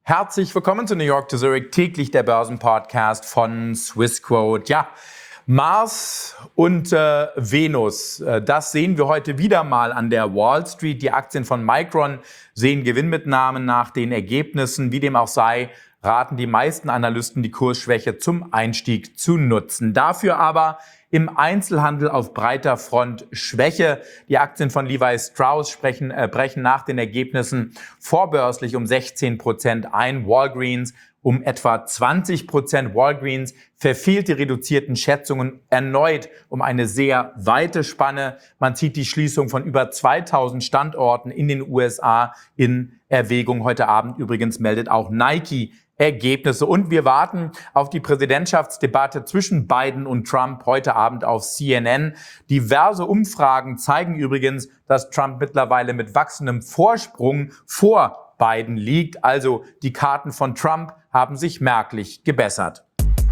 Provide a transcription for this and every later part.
Herzlich willkommen zu New York to Zurich, täglich der Börsenpodcast von Swissquote. Ja, Mars und Venus, das sehen wir heute wieder mal an der Wall Street. Die Aktien von Micron sehen Gewinnmitnahmen nach den Ergebnissen. Wie dem auch sei, raten die meisten Analysten, die Kursschwäche zum Einstieg zu nutzen. Dafür aber im Einzelhandel auf breiter Front Schwäche. Die Aktien von Levi Strauss brechen nach den Ergebnissen vorbörslich um 16% ein. Walgreens um etwa 20%. Walgreens verfehlt die reduzierten Schätzungen erneut um eine sehr weite Spanne. Man zieht die Schließung von über 2000 Standorten in den USA in Erwägung. Heute Abend übrigens meldet auch Nike Ergebnisse. Und wir warten auf die Präsidentschaftsdebatte zwischen Biden und Trump heute Abend auf CNN. Diverse Umfragen zeigen übrigens, dass Trump mittlerweile mit wachsendem Vorsprung vor Biden liegt. Also die Karten von Trump haben sich merklich gebessert.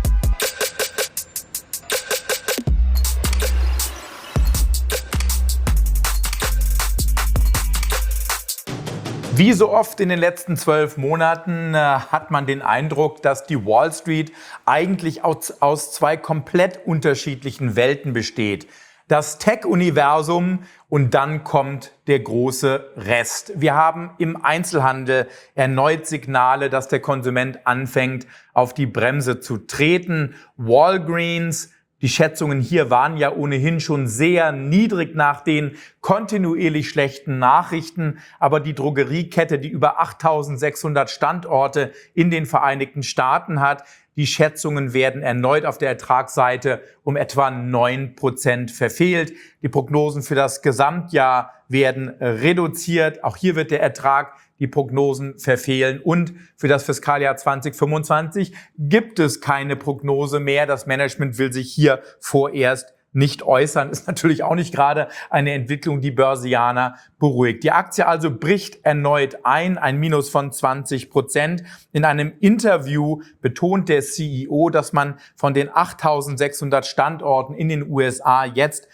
Wie so oft in den letzten 12 Monaten hat man den Eindruck, dass die Wall Street eigentlich aus zwei komplett unterschiedlichen Welten besteht. Das Tech-Universum und dann kommt der große Rest. Wir haben im Einzelhandel erneut Signale, dass der Konsument anfängt, auf die Bremse zu treten. Walgreens, die Schätzungen hier waren ja ohnehin schon sehr niedrig nach den kontinuierlich schlechten Nachrichten. Aber die Drogeriekette, die über 8.600 Standorte in den Vereinigten Staaten hat, die Schätzungen werden erneut auf der Ertragsseite um etwa 9% verfehlt. Die Prognosen für das Gesamtjahr werden reduziert. Auch hier wird der Ertrag die Prognosen verfehlen. Und für das Fiskaljahr 2025 gibt es keine Prognose mehr. Das Management will sich hier vorerst nicht äußern. Ist natürlich auch nicht gerade eine Entwicklung, die Börsianer beruhigt. Die Aktie also bricht erneut ein Minus von 20%. In einem Interview betont der CEO, dass man von den 8.600 Standorten in den USA jetzt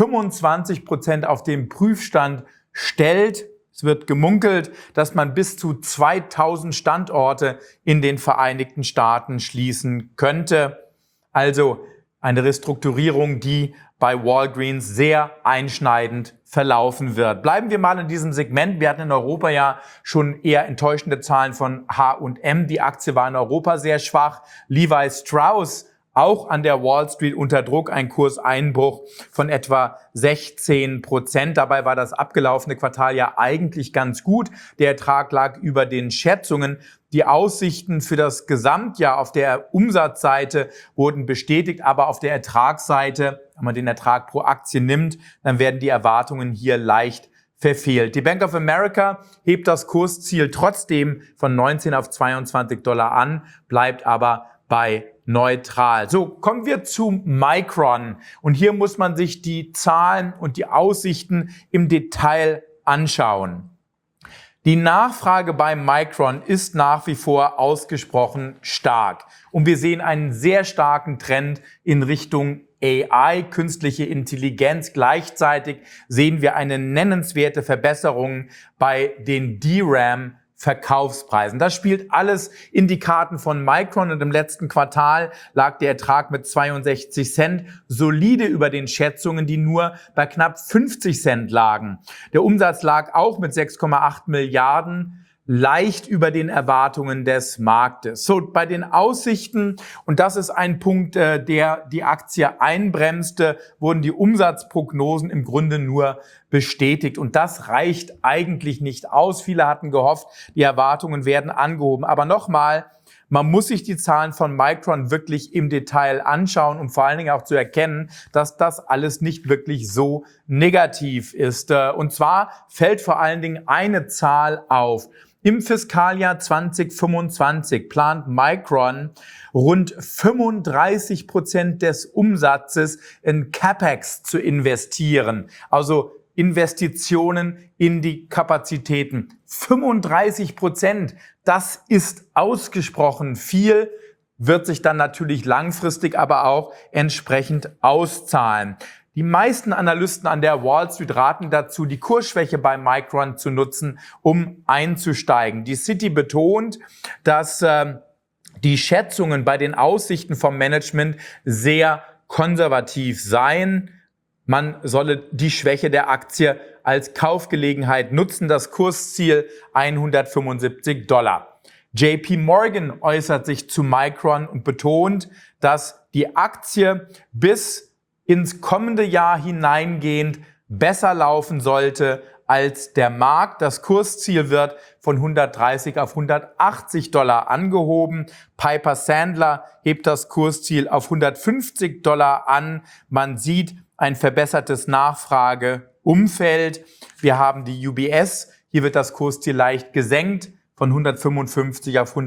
25% auf den Prüfstand stellt. Es wird gemunkelt, dass man bis zu 2000 Standorte in den Vereinigten Staaten schließen könnte. Also eine Restrukturierung, die bei Walgreens sehr einschneidend verlaufen wird. Bleiben wir mal in diesem Segment. Wir hatten in Europa ja schon eher enttäuschende Zahlen von H&M. Die Aktie war in Europa sehr schwach. Levi Strauss auch an der Wall Street unter Druck, ein Kurseinbruch von etwa 16%. Dabei war das abgelaufene Quartal ja eigentlich ganz gut. Der Ertrag lag über den Schätzungen. Die Aussichten für das Gesamtjahr auf der Umsatzseite wurden bestätigt, aber auf der Ertragsseite, wenn man den Ertrag pro Aktie nimmt, dann werden die Erwartungen hier leicht verfehlt. Die Bank of America hebt das Kursziel trotzdem von 19 auf $22 an, bleibt aber bei neutral. So, kommen wir zu Micron. Und hier muss man sich die Zahlen und die Aussichten im Detail anschauen. Die Nachfrage bei Micron ist nach wie vor ausgesprochen stark. Und wir sehen einen sehr starken Trend in Richtung AI, künstliche Intelligenz. Gleichzeitig sehen wir eine nennenswerte Verbesserung bei den DRAM-Verkaufspreisen. Das spielt alles in die Karten von Micron und im letzten Quartal lag der Ertrag mit 62 Cent solide über den Schätzungen, die nur bei knapp 50 Cent lagen. Der Umsatz lag auch mit 6,8 Milliarden leicht über den Erwartungen des Marktes. So, bei den Aussichten, und das ist ein Punkt, der die Aktie einbremste, wurden die Umsatzprognosen im Grunde nur bestätigt. Und das reicht eigentlich nicht aus. Viele hatten gehofft, die Erwartungen werden angehoben. Aber nochmal, man muss sich die Zahlen von Micron wirklich im Detail anschauen, um vor allen Dingen auch zu erkennen, dass das alles nicht wirklich so negativ ist. Und zwar fällt vor allen Dingen eine Zahl auf. Im Fiskaljahr 2025 plant Micron rund 35% des Umsatzes in CapEx zu investieren. Also Investitionen in die Kapazitäten. 35%, das ist ausgesprochen viel, wird sich dann natürlich langfristig aber auch entsprechend auszahlen. Die meisten Analysten an der Wall Street raten dazu, die Kursschwäche bei Micron zu nutzen, um einzusteigen. Die Citi betont, dass die Schätzungen bei den Aussichten vom Management sehr konservativ seien. Man solle die Schwäche der Aktie als Kaufgelegenheit nutzen, das Kursziel $175. JP Morgan äußert sich zu Micron und betont, dass die Aktie bis ins kommende Jahr hineingehend besser laufen sollte als der Markt. Das Kursziel wird von $130 auf $180 angehoben. Piper Sandler hebt das Kursziel auf $150 an. Man sieht ein verbessertes Nachfrageumfeld. Wir haben die UBS. Hier wird das Kursziel leicht gesenkt von $155 auf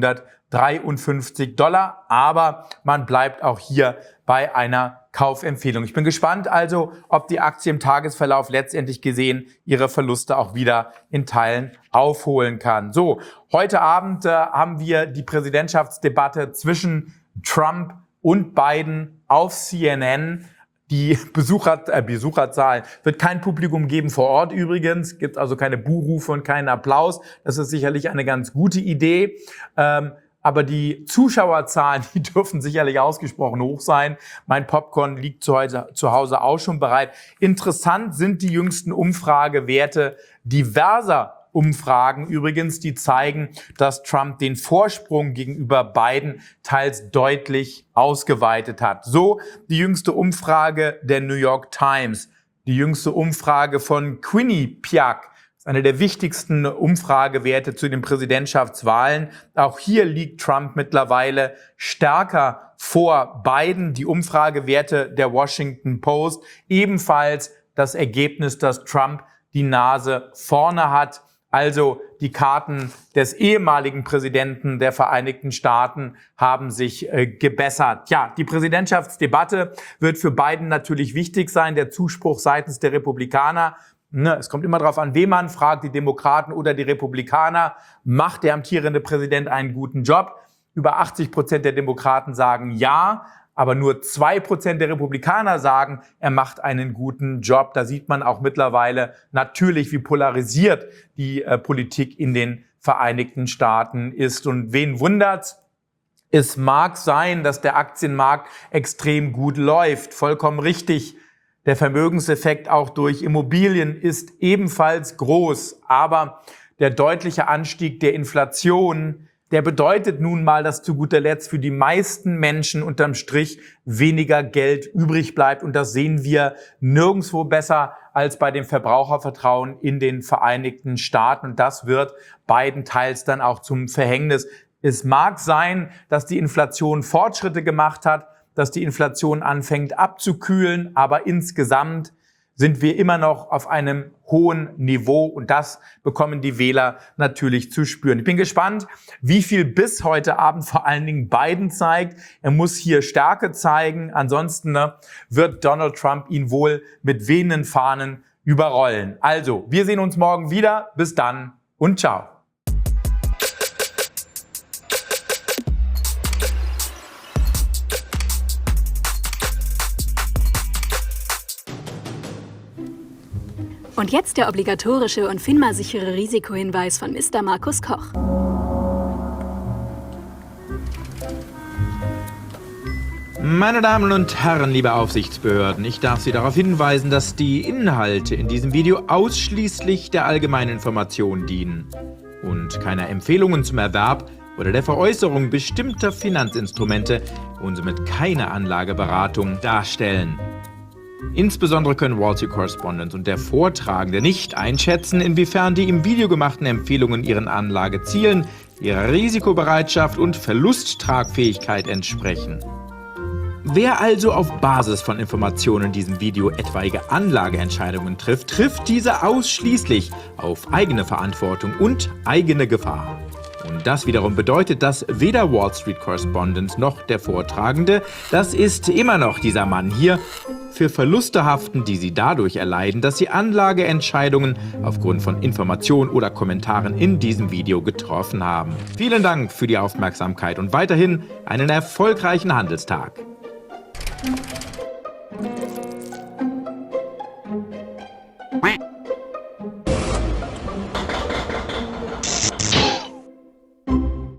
$153. Aber man bleibt auch hier bei einer Kaufempfehlung. Ich bin gespannt also, ob die Aktie im Tagesverlauf letztendlich gesehen ihre Verluste auch wieder in Teilen aufholen kann. So, heute Abend haben wir die Präsidentschaftsdebatte zwischen Trump und Biden auf CNN. Die Besucherzahlen wird kein Publikum geben vor Ort übrigens, gibt also keine Buhrufe und keinen Applaus. Das ist sicherlich eine ganz gute Idee. Aber die Zuschauerzahlen, die dürfen sicherlich ausgesprochen hoch sein. Mein Popcorn liegt zu Hause auch schon bereit. Interessant sind die jüngsten Umfragewerte diverser Umfragen übrigens, die zeigen, dass Trump den Vorsprung gegenüber Biden teils deutlich ausgeweitet hat. So die jüngste Umfrage der New York Times, die jüngste Umfrage von Quinnipiac, eine der wichtigsten Umfragewerte zu den Präsidentschaftswahlen. Auch hier liegt Trump mittlerweile stärker vor Biden. Die Umfragewerte der Washington Post ebenfalls das Ergebnis, dass Trump die Nase vorne hat. Also die Karten des ehemaligen Präsidenten der Vereinigten Staaten haben sich gebessert. Ja, die Präsidentschaftsdebatte wird für Biden natürlich wichtig sein. Der Zuspruch seitens der Republikaner, es kommt immer darauf an, wen man fragt, die Demokraten oder die Republikaner. Macht der amtierende Präsident einen guten Job? Über 80% der Demokraten sagen ja. Aber nur 2% der Republikaner sagen, er macht einen guten Job. Da sieht man auch mittlerweile natürlich, wie polarisiert die Politik in den Vereinigten Staaten ist. Und wen wundert's? Es mag sein, dass der Aktienmarkt extrem gut läuft. Vollkommen richtig. Der Vermögenseffekt auch durch Immobilien ist ebenfalls groß. Aber der deutliche Anstieg der Inflation, der bedeutet nun mal, dass zu guter Letzt für die meisten Menschen unterm Strich weniger Geld übrig bleibt. Und das sehen wir nirgendwo besser als bei dem Verbrauchervertrauen in den Vereinigten Staaten. Und das wird Biden teils dann auch zum Verhängnis. Es mag sein, dass die Inflation Fortschritte gemacht hat, dass die Inflation anfängt abzukühlen, aber insgesamt sind wir immer noch auf einem hohen Niveau und das bekommen die Wähler natürlich zu spüren. Ich bin gespannt, wie viel Biss heute Abend vor allen Dingen Biden zeigt. Er muss hier Stärke zeigen, ansonsten wird Donald Trump ihn wohl mit wehenden Fahnen überrollen. Also, wir sehen uns morgen wieder. Bis dann und ciao. Und jetzt der obligatorische und FINMA-sichere Risikohinweis von Mr. Markus Koch. Meine Damen und Herren, liebe Aufsichtsbehörden, ich darf Sie darauf hinweisen, dass die Inhalte in diesem Video ausschließlich der allgemeinen Information dienen und keiner Empfehlungen zum Erwerb oder der Veräußerung bestimmter Finanzinstrumente und somit keine Anlageberatung darstellen. Insbesondere können Wall Street Correspondent und der Vortragende nicht einschätzen, inwiefern die im Video gemachten Empfehlungen ihren Anlagezielen, ihrer Risikobereitschaft und Verlusttragfähigkeit entsprechen. Wer also auf Basis von Informationen in diesem Video etwaige Anlageentscheidungen trifft, trifft diese ausschließlich auf eigene Verantwortung und eigene Gefahr. Und das wiederum bedeutet, dass weder Wall Street Correspondent noch der Vortragende, das ist immer noch dieser Mann hier, für Verluste haften, die sie dadurch erleiden, dass sie Anlageentscheidungen aufgrund von Informationen oder Kommentaren in diesem Video getroffen haben. Vielen Dank für die Aufmerksamkeit und weiterhin einen erfolgreichen Handelstag.